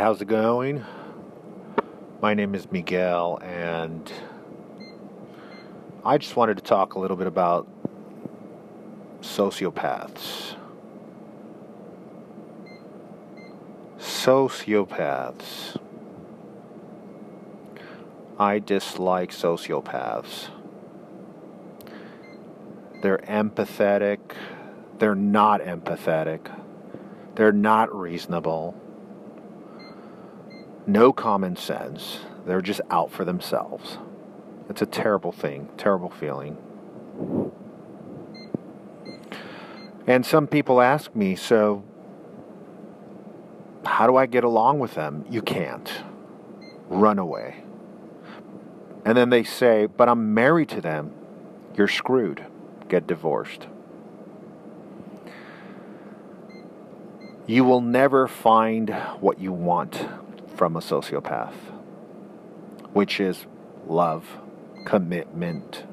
how's it going? My name is Miguel, and I just wanted to talk a little bit about sociopaths. Sociopaths. I dislike sociopaths. They're empathetic. They're not empathetic. They're not reasonable. No common sense. They're just out for themselves. It's a terrible thing, terrible feeling. And some people ask me, so how do I get along with them? You can't. Run away. And then they say, but I'm married to them. You're screwed. Get divorced. You will never find what you want from a sociopath, which is love, commitment,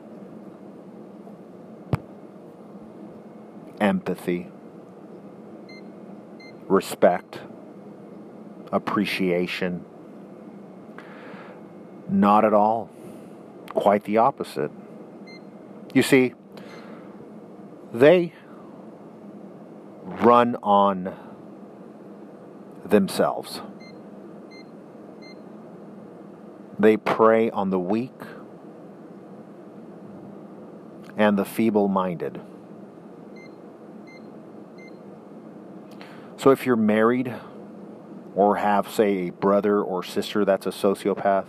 empathy, respect, appreciation. Not at all. Quite the opposite. You see, they run on themselves. They prey on the weak and the feeble-minded. So if you're married or have, say, a brother or sister that's a sociopath,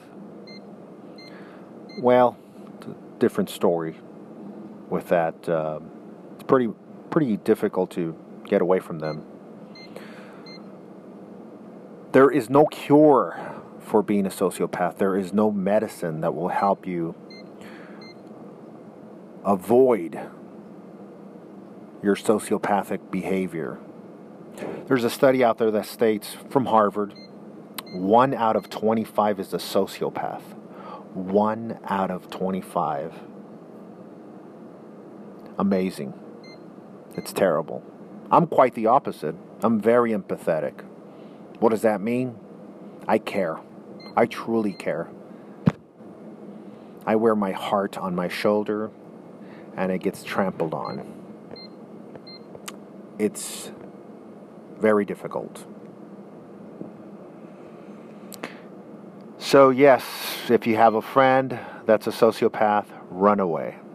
well, it's a different story with that. It's pretty difficult to get away from them. There is no cure for being a sociopath. There is no medicine that will help you avoid your sociopathic behavior. There's a study out there that states, from Harvard, 1 out of 25 is a sociopath. 1 out of 25. Amazing. It's terrible. I'm quite the opposite. I'm very empathetic. What does that mean? I care. I truly care. I wear my heart on my shoulder, and it gets trampled on. It's very difficult. So yes, if you have a friend that's a sociopath, run away.